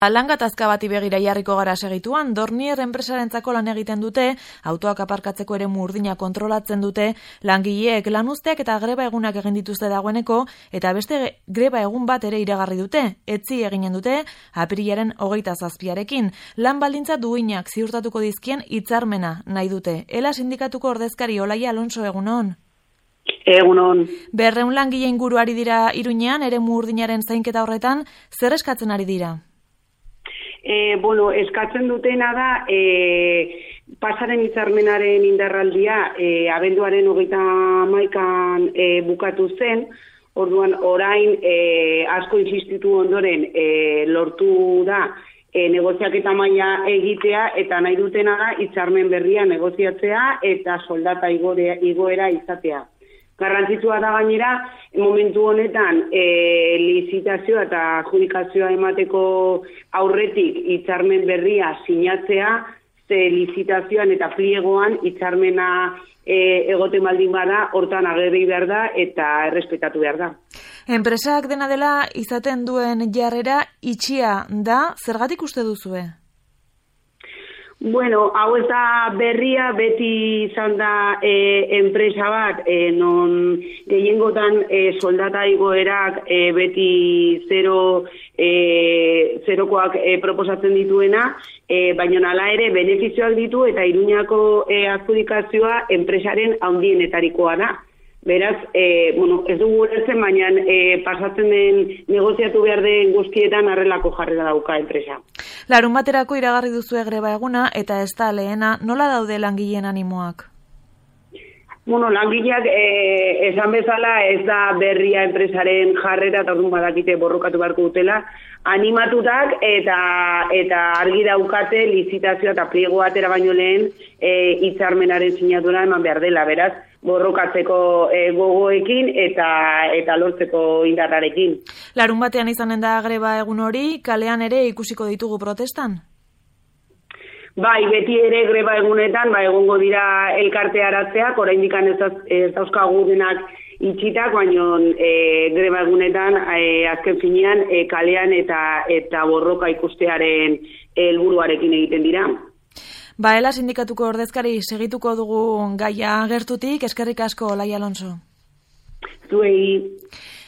Lan gatazka bati begira jarriko gara segituan, Dornier enpresarentzako lan egiten dute, autoak aparkatzeko eremu urdina kontrolatzen dute, langileek lanuzteak eta greba egunak egin dituzte dagoeneko, eta beste greba egun bat ere iragarri dute, etzi eginen dute, apirilaren 27arekin. Lan baldintza duinak ziurtatuko dizkien hitzarmena nahi dute. Ela sindikatuko ordezkari Olaia Alonso, egunon. Egunon. 200 langile inguru ari dira Iruñean, eremu urdinaren zainketa horretan, zer eskatzen ari dira? Eskatzen dutena da, pasaren hitzarmenaren indarraldia abenduaren 31an bukatu zen, orduan orain asko insistitu ondoren lortu da negoziaketa maila egitea, eta nahi dutena da hitzarmen berria negoziatzea eta soldata igoera izatea. Garrantzitsua da gainera, momentu honetan lizitazioa eta adjudikazioa emateko aurretik hitzarmen berria sinatzea, ze lizitazioan eta pliegoan hitzarmena egoten baldin bada, hortan ageri behar da eta errespetatu behar da. Enpresak dena dela izaten duen jarrera itxia da, zergatik uste duzue? Hau ez da berria, beti izan da enpresa bat, non gehiengotan soldata igoerak beti zerokoak proposatzen dituena, baina hala ere benefizioak ditu eta Iruñako adjudikazioa enpresaren handienetarikoa da. Beraz, ez dugu ulertzen, baina pasatzen den negoziatu behar den guztietan arrelako jarrera dauka enpresa. Larunbaterako iragarri duzue greba eguna eta ez da lehena, nola daude langileen animoak? Langileak esan bezala ez da berria enpresaren jarrera, eta orduan badakite borrokatu beharko dutela, animatutak eta argi daukate lizitazioa eta pliego atera baino lehen hitzarmenaren sinatura eman behar dela, beraz, borrokatzeko gogoekin eta lortzeko indarrarekin. Larunbatean izanen da greba egun hori, kalean ere ikusiko ditugu protestan? Bai, beti ere greba egunetan, egongo dira elkarte aratzeak, oraindik ez dauzkagu denak itxitak, baina greba egunetan azken finean kalean eta borroka ikustearen helburuarekin egiten dira. Ela sindikatuko ordezkari segituko dugu gaia gertutik, eskerrik asko, Olaia Alonso. Zuei.